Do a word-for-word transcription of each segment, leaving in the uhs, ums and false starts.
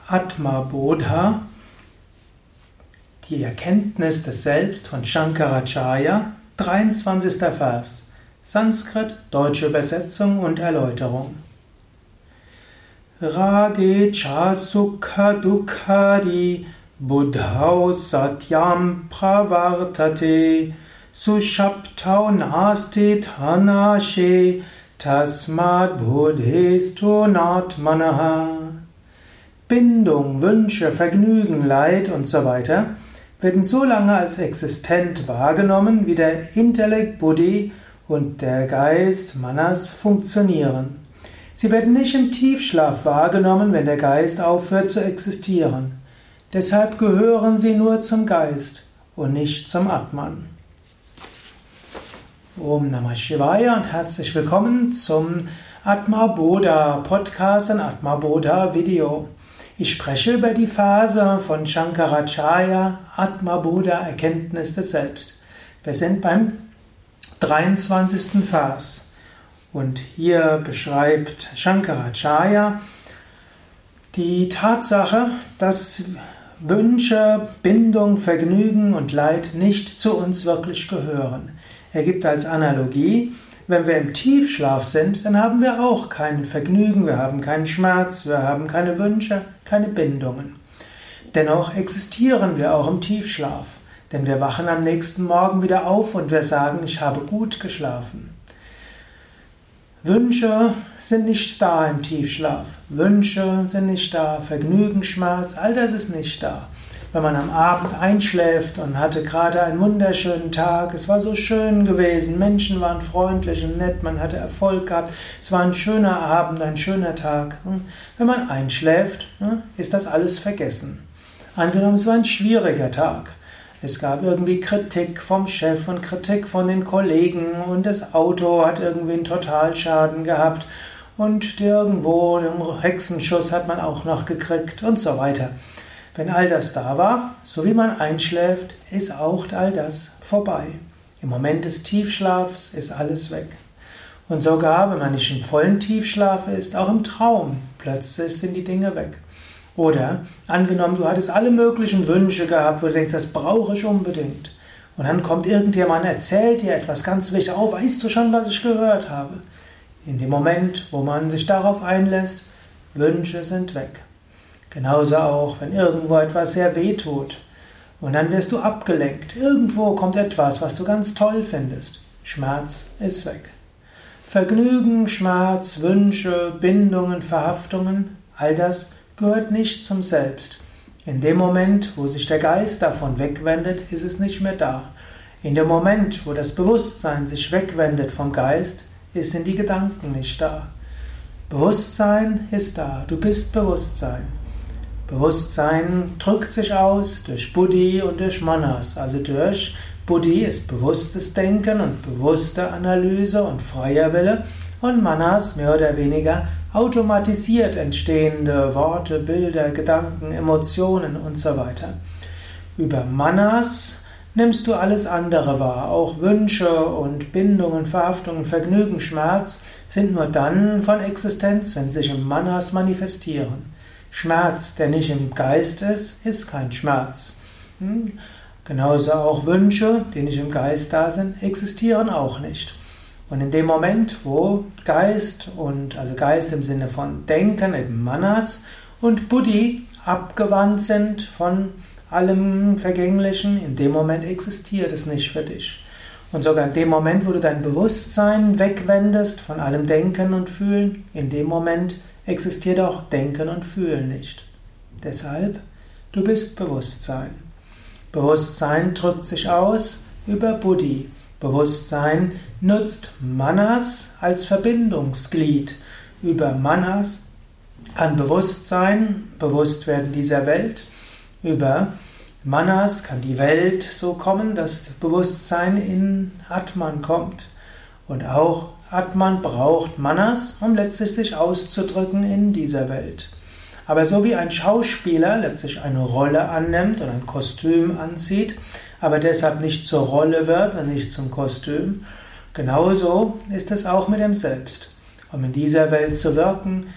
Atma-Bodha, die Erkenntnis des Selbst von Shankaracharya, dreiundzwanzigster Vers, Sanskrit, deutsche Übersetzung und Erläuterung. Rage cha sukha dukkadi buddhau satyam pravartate sushaptau nasti tanashe tasmad buddhesto natmanaha. Bindung, Wünsche, Vergnügen, Leid und so weiter werden so lange als existent wahrgenommen, wie der Intellekt Buddhi und der Geist Manas funktionieren. Sie werden nicht im Tiefschlaf wahrgenommen, wenn der Geist aufhört zu existieren. Deshalb gehören sie nur zum Geist und nicht zum Atman. Om Namah Shivaya und herzlich willkommen zum Atma-Bodha Podcast und Atma-Bodha Video. Ich spreche über die Phase von Shankaracharya, Atma-Bodha, Erkenntnis des Selbst. Wir sind beim dreiundzwanzigsten Vers. Und hier beschreibt Shankaracharya die Tatsache, dass Wünsche, Bindung, Vergnügen und Leid nicht zu uns wirklich gehören. Er gibt als Analogie: Wenn wir im Tiefschlaf sind, dann haben wir auch kein Vergnügen, wir haben keinen Schmerz, wir haben keine Wünsche, keine Bindungen. Dennoch existieren wir auch im Tiefschlaf, denn wir wachen am nächsten Morgen wieder auf und wir sagen, ich habe gut geschlafen. Wünsche sind nicht da im Tiefschlaf, Wünsche sind nicht da, Vergnügen, Schmerz, all das ist nicht da. Wenn man am Abend einschläft und hatte gerade einen wunderschönen Tag, es war so schön gewesen, Menschen waren freundlich und nett, man hatte Erfolg gehabt, es war ein schöner Abend, ein schöner Tag. Wenn man einschläft, ist das alles vergessen. Angenommen, es war ein schwieriger Tag. Es gab irgendwie Kritik vom Chef und Kritik von den Kollegen und das Auto hat irgendwie einen Totalschaden gehabt und irgendwo den Hexenschuss hat man auch noch gekriegt und so weiter. Wenn all das da war, so wie man einschläft, ist auch all das vorbei. Im Moment des Tiefschlafs ist alles weg. Und sogar, wenn man nicht im vollen Tiefschlaf ist, auch im Traum, plötzlich sind die Dinge weg. Oder, angenommen, du hattest alle möglichen Wünsche gehabt, wo du denkst, das brauche ich unbedingt. Und dann kommt irgendjemand, erzählt dir etwas ganz Wichtiges. Oh, weißt du schon, was ich gehört habe? In dem Moment, wo man sich darauf einlässt, Wünsche sind weg. Genauso auch, wenn irgendwo etwas sehr weh tut und dann wirst du abgelenkt. Irgendwo kommt etwas, was du ganz toll findest. Schmerz ist weg. Vergnügen, Schmerz, Wünsche, Bindungen, Verhaftungen, all das gehört nicht zum Selbst. In dem Moment, wo sich der Geist davon wegwendet, ist es nicht mehr da. In dem Moment, wo das Bewusstsein sich wegwendet vom Geist, sind die Gedanken nicht da. Bewusstsein ist da. Du bist Bewusstsein. Bewusstsein drückt sich aus durch Buddhi und durch Manas. Also durch Buddhi ist bewusstes Denken und bewusste Analyse und freier Wille und Manas mehr oder weniger automatisiert entstehende Worte, Bilder, Gedanken, Emotionen und so weiter. Über Manas nimmst du alles andere wahr. Auch Wünsche und Bindungen, Verhaftungen, Vergnügen, Schmerz sind nur dann von Existenz, wenn sie sich im Manas manifestieren. Schmerz, der nicht im Geist ist, ist kein Schmerz. Hm? Genauso auch Wünsche, die nicht im Geist da sind, existieren auch nicht. Und in dem Moment, wo Geist und, also Geist im Sinne von Denken, eben Manas, und Buddhi abgewandt sind von allem Vergänglichen, in dem Moment existiert es nicht für dich. Und sogar in dem Moment, wo du dein Bewusstsein wegwendest von allem Denken und Fühlen, in dem Moment existiert auch Denken und Fühlen nicht. Deshalb, du bist Bewusstsein. Bewusstsein drückt sich aus über Buddhi. Bewusstsein nutzt Manas als Verbindungsglied. Über Manas kann Bewusstsein bewusst werden dieser Welt. Über Manas kann die Welt so kommen, dass Bewusstsein in Atman kommt. Und auch Atman braucht Manas, um letztlich sich auszudrücken in dieser Welt. Aber so wie ein Schauspieler letztlich eine Rolle annimmt und ein Kostüm anzieht, aber deshalb nicht zur Rolle wird und nicht zum Kostüm, genauso ist es auch mit dem Selbst. Um in dieser Welt zu wirken,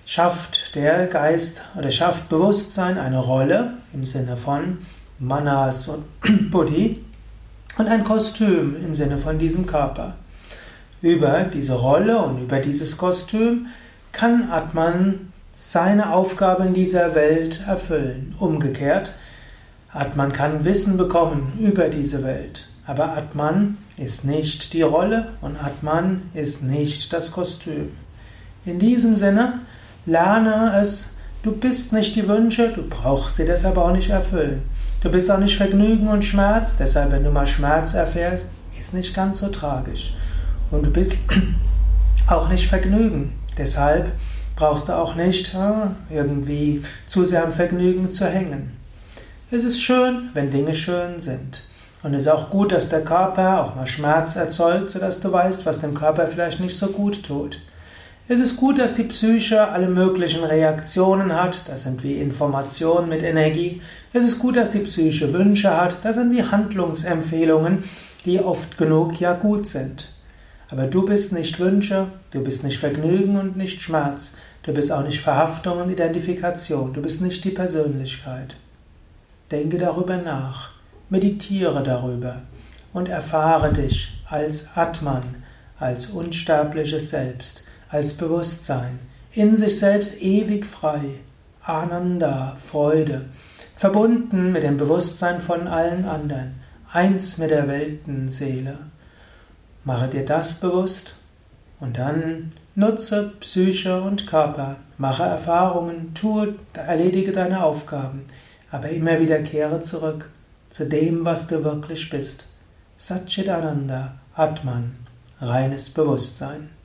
schafft der Geist oder schafft Bewusstsein eine Rolle im Sinne von Manas und Buddhi und ein Kostüm im Sinne von diesem Körper. Über diese Rolle und über dieses Kostüm kann Atman seine Aufgabe in dieser Welt erfüllen. Umgekehrt, Atman kann Wissen bekommen über diese Welt, aber Atman ist nicht die Rolle und Atman ist nicht das Kostüm. In diesem Sinne, lerne es, du bist nicht die Wünsche, du brauchst sie deshalb auch nicht erfüllen. Du bist auch nicht Vergnügen und Schmerz, deshalb, wenn du mal Schmerz erfährst, ist nicht ganz so tragisch. Und du bist auch nicht Vergnügen, deshalb brauchst du auch nicht irgendwie zu sehr am Vergnügen zu hängen. Es ist schön, wenn Dinge schön sind. Und es ist auch gut, dass der Körper auch mal Schmerz erzeugt, sodass du weißt, was dem Körper vielleicht nicht so gut tut. Es ist gut, dass die Psyche alle möglichen Reaktionen hat, das sind wie Informationen mit Energie. Es ist gut, dass die Psyche Wünsche hat, das sind wie Handlungsempfehlungen, die oft genug ja gut sind. Aber du bist nicht Wünsche, du bist nicht Vergnügen und nicht Schmerz. Du bist auch nicht Verhaftung und Identifikation, du bist nicht die Persönlichkeit. Denke darüber nach, meditiere darüber und erfahre dich als Atman, als unsterbliches Selbst, als Bewusstsein, in sich selbst ewig frei, Ananda, Freude, verbunden mit dem Bewusstsein von allen anderen, eins mit der Weltenseele. Mache dir das bewusst und dann nutze Psyche und Körper, mache Erfahrungen, tue, erledige deine Aufgaben, aber immer wieder kehre zurück zu dem, was du wirklich bist. Satchitananda, Atman, reines Bewusstsein.